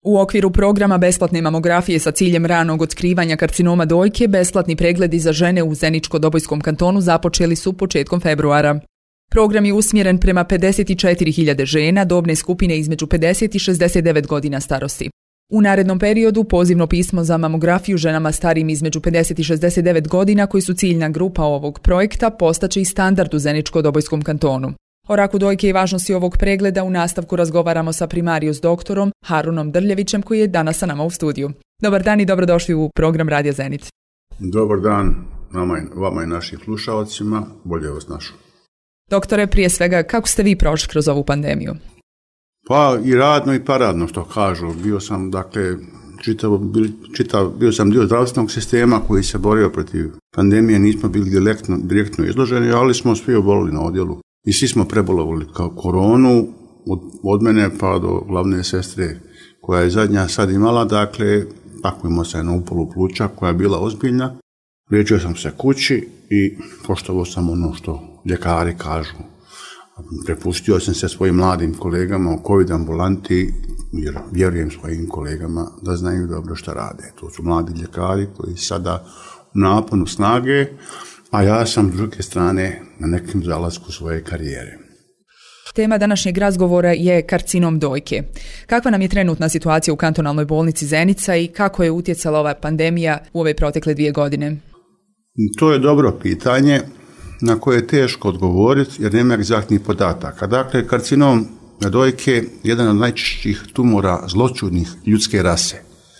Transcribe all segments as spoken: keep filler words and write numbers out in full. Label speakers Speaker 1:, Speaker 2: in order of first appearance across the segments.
Speaker 1: U okviru programa besplatne mamografije sa ciljem ranog otkrivanja karcinoma dojke, besplatni pregledi za žene u Zeničko-Dobojskom kantonu započeli su početkom februara. Program je usmjeren prema pedeset četiri hiljade žena dobne skupine između pedeset i šezdeset devet godina starosti. U narednom periodu pozivno pismo za mamografiju ženama starijim između pedeset i šezdeset devet godina, koji su ciljna grupa ovog projekta, postaće i standard u Zeničko-Dobojskom kantonu. O raku dojke i važnosti ovog pregleda u nastavku razgovaramo sa primarijus doktorom Harunom Drljevićem, koji je danas sa nama u studiju. Dobar dan i dobrodošli u program Radija Zenit.
Speaker 2: Dobar dan nama i, vama i našim slušalcima, bolje vas našao.
Speaker 1: Doktore, prije svega, kako ste vi prošli kroz ovu pandemiju?
Speaker 2: Pa i radno i paradno, što kažu. Bio sam, dakle, čitav, čitav, bio sam dio zdravstvenog sistema koji se borio protiv pandemije, nismo bili direktno, direktno izloženi, ali smo svi obolili na odjelu. I svi smo prebolovali kao koronu, od, od mene pa do glavne sestre koja je zadnja sad imala, dakle, tako imao se na upalu pluća koja je bila ozbiljna. Liječio sam se kući i poštovao sam ono što ljekari kažu. Prepustio sam se svojim mladim kolegama u COVID ambulanti, jer vjerujem svojim kolegama da znaju dobro što rade. To su mladi ljekari koji sada u naponu snage, a ja sam s druge strane na nekim zalasku svoje karijere.
Speaker 1: Tema današnjeg razgovora je karcinom dojke. Kakva nam je trenutna situacija u kantonalnoj bolnici Zenica i kako je utjecala ova pandemija u ove protekle dvije godine?
Speaker 2: To je dobro pitanje na koje je teško odgovoriti jer nema egzaktnih podataka. Dakle, karcinom dojke je jedan od najčešćih tumora zloćudnih ljudske rase.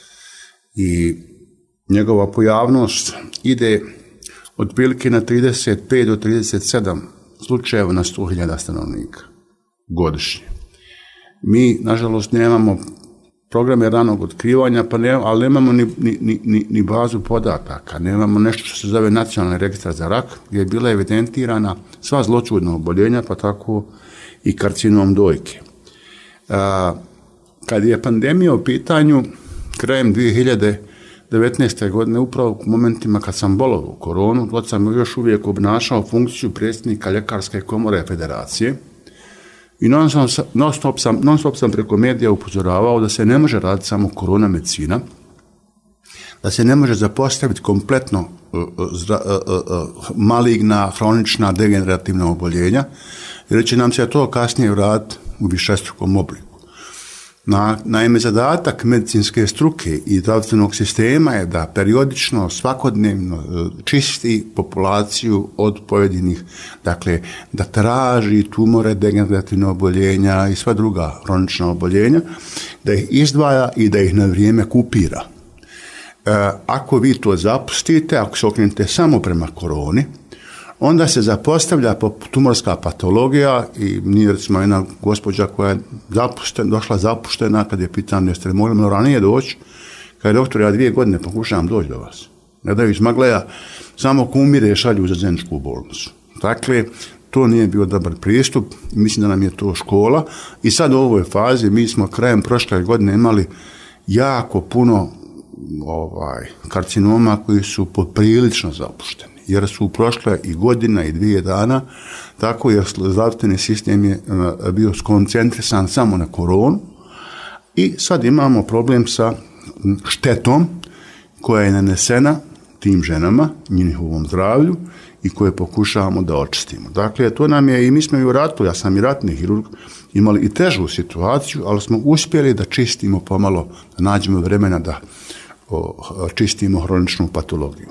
Speaker 2: I njegova pojavnost ide otprilike na trideset pet do trideset sedam slučajeva na sto hiljada stanovnika godišnje. Mi, nažalost, nemamo programe ranog otkrivanja, pa ne, ali nemamo ni, ni, ni, ni bazu podataka. Nemamo nešto što se zove nacionalni registar za rak, gdje je bila evidentirana sva zloćudna oboljenja, pa tako i karcinom dojke. A, kad je pandemija u pitanju, krajem dvije hiljade devetnaeste. godine, upravo u momentima kad sam bolovao koronu, dok sam još uvijek obnašao funkciju predsjednika Ljekarske komore federacije i non stop, non stop, sam, non stop sam preko medija upozoravao da se ne može raditi samo korona medicina, da se ne može zapostaviti kompletno uh, zra, uh, uh, maligna, hronična, degenerativna oboljenja, jer će nam se to kasnije vratiti u višestrukom obliku. Na, naime, zadatak medicinske struke i zdravstvenog sistema je da periodično, svakodnevno čisti populaciju od pojedinih, dakle, da traži tumore, degenerativne oboljenja i sva druga hronična oboljenja, da ih izdvaja i da ih na vrijeme kupira. E, ako vi to zapustite, ako se okrenete samo prema koroni, onda se zapostavlja tumorska patologija i nije, recimo, jedna gospođa koja je zapuštena, došla zapuštena, kad je pitano jeste li mogli ranije doći, kada je doktor, ja dvije godine pokušavam doći do vas. Ne daju iz Magleja, samo kumire šalju za Zeničku bolnicu. Dakle, to nije bio dobar pristup, mislim da nam je to škola i sad u ovoj fazi mi smo krajem prošle godine imali jako puno ovaj, karcinoma koji su poprilično zapušteni, jer su prošle i godina i dvije dana, tako je zdravstveni sistem je bio skoncentrisan samo na koronu i sad imamo problem sa štetom koja je nanesena tim ženama, njihovom zdravlju i koje pokušavamo da očistimo. Dakle, to nam je, i mi smo i u ratu, ja sam i ratni hirurg, imali i težu situaciju, ali smo uspjeli da čistimo pomalo, da nađemo vremena da o, čistimo hroničnu patologiju.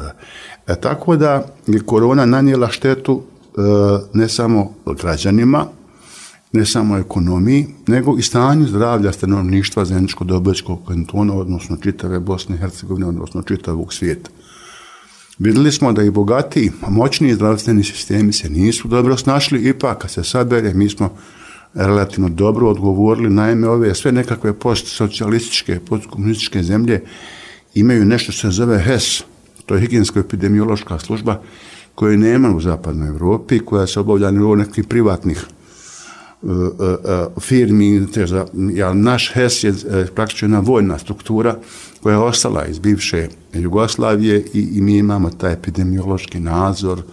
Speaker 2: E, tako da je korona nanijela štetu e, ne samo građanima, ne samo ekonomiji, nego i stanju zdravlja stanovništva Zeničko-Dobojskog kantona, odnosno čitave Bosne i Hercegovine, odnosno čitavog svijeta. Vidjeli smo da i bogatiji, a moćniji zdravstveni sistemi se nisu dobro snašli, ipak kad se sabere, mi smo relativno dobro odgovorili. Naime, ove sve nekakve postsocijalističke, postkomunističke zemlje imaju nešto što se zove H E S, to je higijensko-epidemiološka služba koje nema u zapadnoj Europi, koja se obavlja na nekih privatnih uh, uh, firmi. Ja, naš H E S je uh, praktično jedna vojna struktura koja je ostala iz bivše Jugoslavije i, i mi imamo taj epidemiološki nadzor,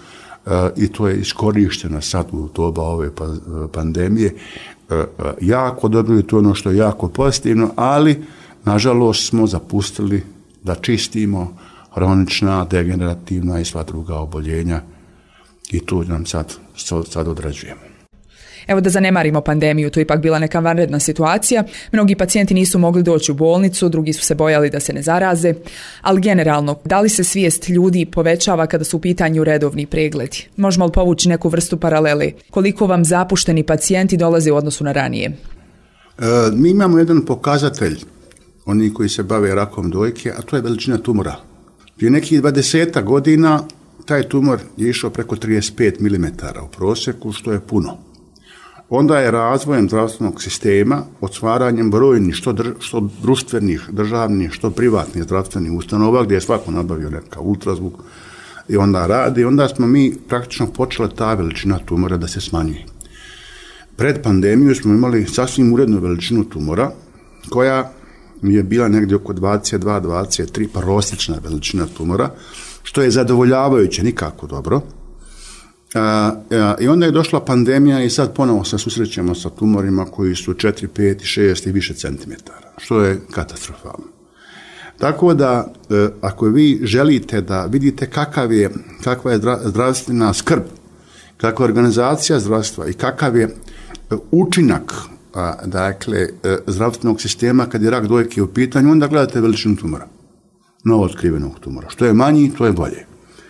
Speaker 2: i to je iskorišteno sad u doba ove pandemije. Jako dobro, to je ono što je jako pozitivno, ali nažalost smo zapustili da čistimo hronična, degenerativna i sva druga oboljenja i tu nam sad, sad odrađujemo.
Speaker 1: Evo da zanemarimo pandemiju, to je ipak bila neka vanredna situacija. Mnogi pacijenti nisu mogli doći u bolnicu, drugi su se bojali da se ne zaraze, ali generalno, da li se svijest ljudi povećava kada su u pitanju redovni pregledi? Možemo li povući neku vrstu paralele? Koliko vam zapušteni pacijenti dolaze u odnosu na ranije?
Speaker 2: E, mi imamo jedan pokazatelj, oni koji se bave rakom dojke, a to je veličina tumora. Prije nekih dvadesetak godina taj tumor je išao preko trideset pet milimetara u prosjeku, što je puno. Onda je razvojem zdravstvenog sistema, otvaranjem brojnih, što, drž, što društvenih, državnih, što privatnih zdravstvenih ustanova, gdje je svako nabavio neka ultrazvuk i onda radi, onda smo mi praktično počela ta veličina tumora da se smanjuje. Pred pandemiju smo imali sasvim urednu veličinu tumora, koja je bila negdje oko dvadeset dva do dvadeset tri prosječna veličina tumora, što je zadovoljavajuće, nikako dobro. A, a, I onda je došla pandemija i sad ponovo se susrećemo sa tumorima koji su četiri, pet, šest i više centimetara, što je katastrofalno. Tako da, e, ako vi želite da vidite kakav je, kakva je zdravstvena skrb, kakva je organizacija zdravstva i kakav je učinak a, dakle, e, zdravstvenog sistema kad je rak dojke u pitanju, onda gledate veličinu tumora, novootkrivenog tumora. Što je manji, to je bolje.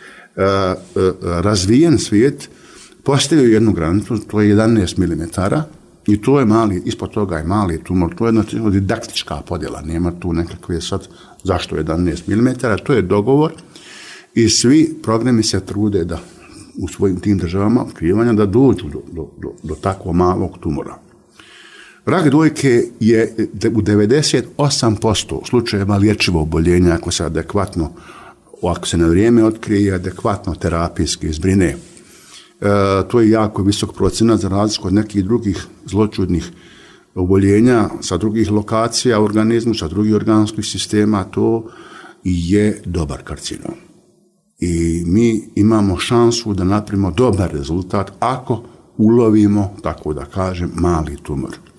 Speaker 2: Razvijen svijet postavio jednu granicu, to je jedanaest milimetara i to je mali, ispod toga je mali tumor, to je jedna didaktička podjela, nema tu nekakve sad zašto jedanaest milimetara, to je dogovor i svi programi se trude da u svojim tim državama otkrivanja da dođu do, do, do, do takvog malog tumora. Rak dojke je u devedeset osam posto slučajeva liječivo oboljenja ako se adekvatno ako se na vrijeme otkrije adekvatno terapijski zbrine. E, to je jako visok procenat za razliku od nekih drugih zloćudnih oboljenja sa drugih lokacija u organizmu, sa drugih organskih sistema, to je dobar karcinom. I mi imamo šansu da napravimo dobar rezultat ako ulovimo, tako da kažem, mali tumor. E,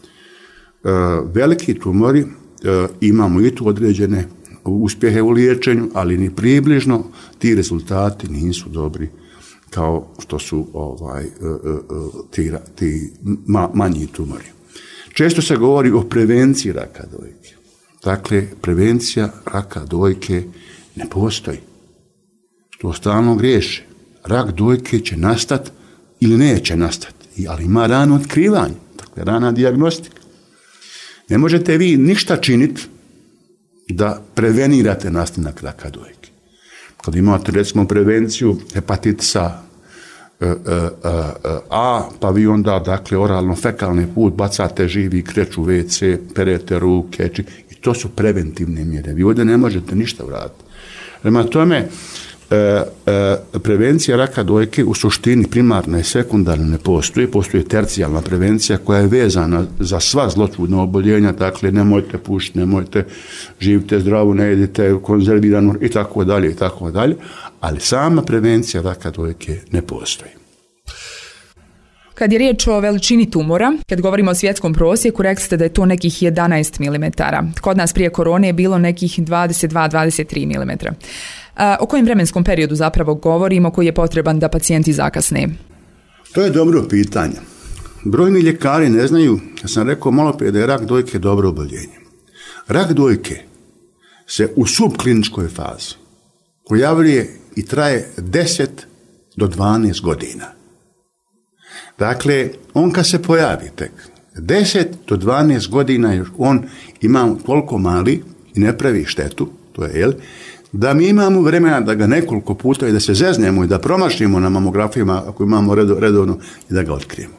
Speaker 2: veliki tumori, e, imamo i tu određene uspjehe u liječenju, ali ni približno ti rezultati nisu dobri kao što su ovaj, ti, ti ma, manji tumori. Često se govori o prevenciji raka dojke. Dakle, prevencija raka dojke ne postoji. To stalno griješe. Rak dojke će nastati ili neće nastati, ali ima rano otkrivanje, dakle rana dijagnostika. Ne možete vi ništa činiti da prevenirate nastanak raka dojke. Kad imate, recimo, prevenciju hepatitisa e, e, e, A, pa vi onda, dakle, oralno-fekalni put bacate živi kreč u ve ce, perete ruke, či, i to su preventivne mjere. Vi ovdje ne možete ništa uraditi. Prema tome, e, e, prevencija raka dojke u suštini primarna i sekundarna ne postoji, postoji tercijalna prevencija koja je vezana za sva zloćudna oboljenja, dakle nemojte pušiti, nemojte, živite zdravo, ne jedite konzervirano i tako dalje i tako dalje, ali sama prevencija raka dojke ne postoji.
Speaker 1: Kad je riječ o veličini tumora, kad govorimo o svjetskom prosjeku, rekli ste da je to nekih jedanaest milimetara. Kod nas prije korone je bilo nekih dvadeset dva do dvadeset tri milimetra. O kojem vremenskom periodu zapravo govorimo koji je potreban da pacijenti zakasne?
Speaker 2: To je dobro pitanje. Brojni ljekari ne znaju, ja sam rekao malo prije da je rak dojke dobro oboljenje. Rak dojke se u subkliničkoj fazi pojavljuje i traje deset do dvanaest godina. Dakle, on kad se pojavi tek deset do dvanaest godina on ima toliko mali i ne pravi štetu, to je jel, da mi imamo vremena da ga nekoliko puta i da se zeznemo i da promašimo na mamografijama ako imamo redovno i da ga otkrijemo.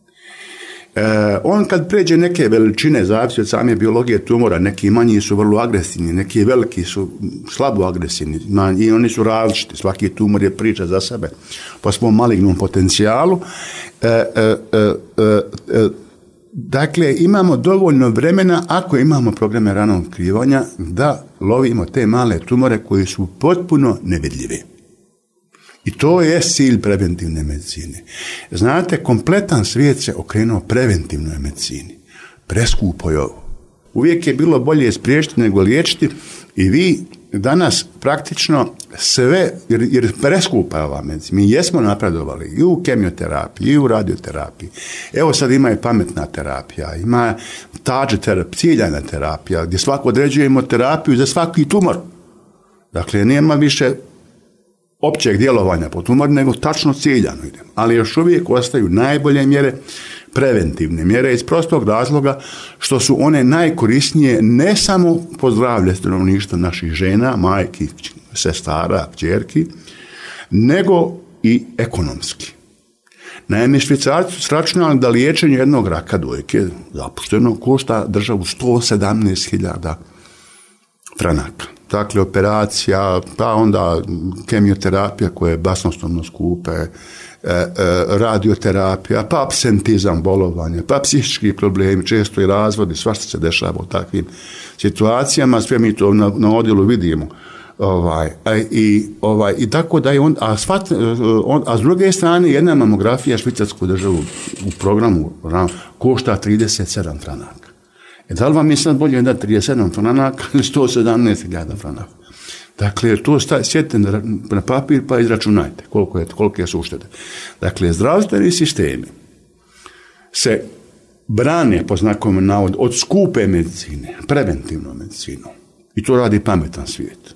Speaker 2: E, on kad pređe neke veličine, zavisi od same biologije tumora, neki manji su vrlo agresivni, neki veliki su slabo agresivni i oni su različiti, svaki tumor je priča za sebe po svom malignom potencijalu. E, e, e, e, Dakle, imamo dovoljno vremena, ako imamo programe ranog otkrivanja, da lovimo te male tumore koji su potpuno nevidljivi. I to je cilj preventivne medicine. Znate, kompletan svijet se okrenuo preventivnoj medicini. Preskupo je ovo. Uvijek je bilo bolje spriječiti nego liječiti i vi danas praktično sve, jer, jer preskupa je ova medicina. Mi jesmo napredovali i u kemioterapiji, i u radioterapiji. Evo sad ima i pametna terapija, ima tađe terapija, ciljana terapija, gdje svako određujemo terapiju za svaki tumor. Dakle, nema više općeg djelovanja po tumor, nego tačno ciljano idemo. Ali još uvijek ostaju najbolje mjere, preventivne mjere iz prostog razloga što su one najkorisnije ne samo po zdravlje stanovništva naših žena, majki, sestara, kćerki, nego i ekonomski. Naime, Švicarci su sračunali da liječenje jednog raka dojke zapušteno košta državu sto sedamnaest hiljada franaka. Dakle, operacija, pa onda kemioterapija koja je basnoslovno skupe, e, e, radioterapija, pa absentizam, bolovanje, pa psihički problemi, često i razvodi, svašta se dešava u takvim situacijama, sve mi to na, na odjelu vidimo. Ovaj, a, i, ovaj, i tako da je on, a, svat, on, a s druge strane jedna mamografija švicarsku državu u programu košta trideset sedam franaka. E, da li vam je sad bolje da trideset sedam franaka ili sto sedamnaest hiljada franaka? Dakle, to sjedite na, na papir pa izračunajte koliko je, kolike su uštede. Dakle, zdravstveni sistemi se brane po znakovima navoda od skupe medicine, preventivnom medicinom. I to radi pametan svijet.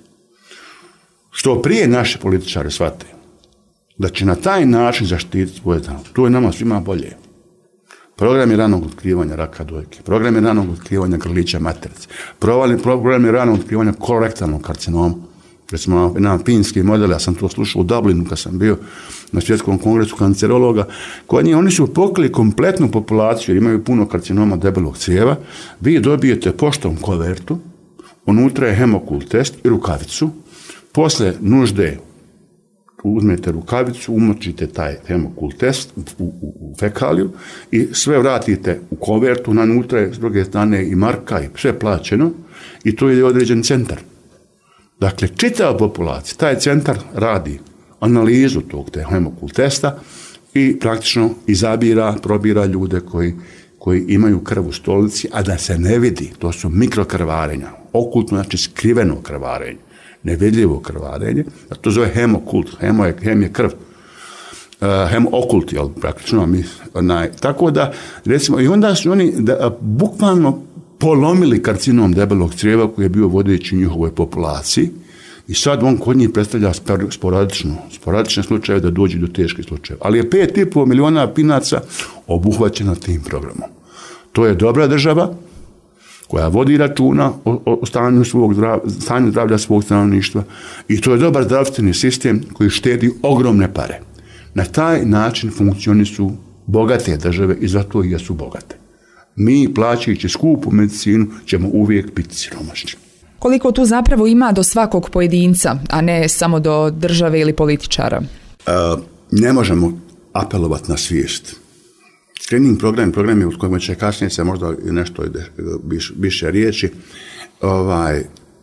Speaker 2: Što prije naši političari shvate da će na taj način zaštititi svoje zdravlje, to je nama svima bolje. Program je ranog otkrivanja raka dojke, program je ranog otkrivanja grlića materice, program je ranog otkrivanja kolorektalnog karcinoma. Recimo, na finski model, ja sam to slušao u Dublinu kad sam bio na svjetskom kongresu kancerologa, kod njih oni su pokrili kompletnu populaciju, jer imaju puno karcinoma debelog crijeva. Vi dobijete poštom kovertu, unutra je hemokult test i rukavicu, posle nužde uzmete rukavicu, umočite taj hemokult test u, u, u fekaliju i sve vratite u kovertu, na nutra je s druge strane i marka i sve plaćeno i to je određen centar. Dakle, čitava populacija, taj centar radi analizu tog te hemokult testa i praktično izabira, probira ljude koji, koji imaju krv u stolici, a da se ne vidi, to su mikrokrvarenja, okultno, znači skriveno krvarenje. Nevidljivo krvarenje, a to zove hemokult, hemo je, hem je krv, uh, hem okult, jel, praktično mi, onaj, tako da, recimo, i onda su oni da, bukvalno polomili karcinom debelog crijeva koji je bio vodeći u njihovoj populaciji i sad on kod njih predstavlja sporadično, sporadične slučaje da dođe do teških slučajeva, ali je pet i pol miliona pinaca obuhvaćena tim programom. To je dobra država koja vodi računa o, o stanju, svog zdravlja, stanju zdravlja svog stanovništva i to je dobar zdravstveni sistem koji štedi ogromne pare. Na taj način funkcionišu bogate države i zato i jesu bogate. Mi, plaćajući skupu medicinu, ćemo uvijek biti siromašni.
Speaker 1: Koliko tu zapravo ima do svakog pojedinca, a ne samo do države ili političara?
Speaker 2: E, ne možemo apelovati na svijest. Screening program, programi u kojima će kasnije se možda nešto više riječi, ovaj,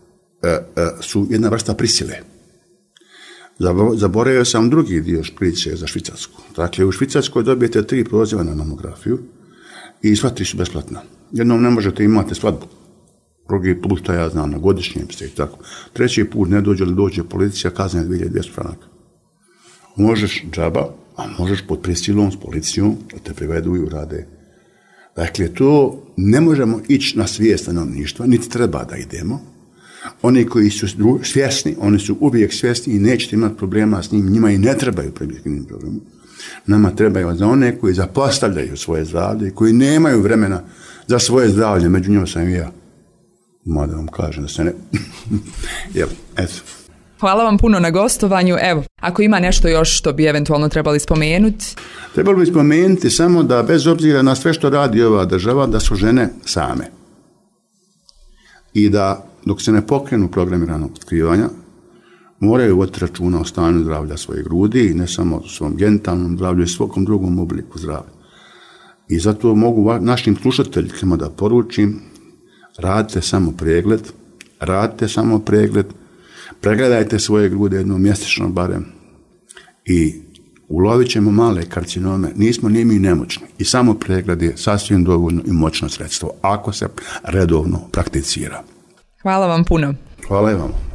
Speaker 2: su jedna vrsta prisile. Zaboravio sam drugi dio priče za Švicarsku. Dakle, u Švicarskoj dobijete tri poziva na mamografiju i sva tri su besplatna. Jednom ne možete imati svadbu. Drugi put, što ja znam, na godišnjem ste i tako. Treći put ne dođe ili dođe policija, kazna je dvije hiljade dvjesto franaka. Možeš džaba, a možeš pod prisilom s policijom da te privedu i urade. Dakle, to ne možemo ići na svijest stanovništva, niti treba da idemo. Oni koji su svjesni, oni su uvijek svjesni i nećete imati problema s njim, njima i ne trebaju preventivni programi. Nama trebaju za one koji zapostavljaju svoje zdravlje, koji nemaju vremena za svoje zdravlje, među njima sam i ja. Mada vam kažem da se ne... Jel, eto.
Speaker 1: Hvala vam puno na gostovanju. Evo, ako ima nešto još što bi eventualno trebali spomenuti.
Speaker 2: Trebalo bi spomenuti samo da bez obzira na sve što radi ova država, da su žene same. I da dok se ne pokrenu programi ranog otkrivanja, moraju voditi računa o stanju zdravlja svoje grudi i ne samo o svom genitalnom zdravlju i svakom drugom obliku zdravlja. I zato mogu našim slušateljima da poručim, radite samo pregled, radite samo pregled, pregledajte svoje grude jednom mjesečno barem i ulovit ćemo male karcinome, nismo ni mi nemoćni i samo pregled je sasvim dovoljno i moćno sredstvo ako se redovno prakticira.
Speaker 1: Hvala vam puno.
Speaker 2: Hvala i vam.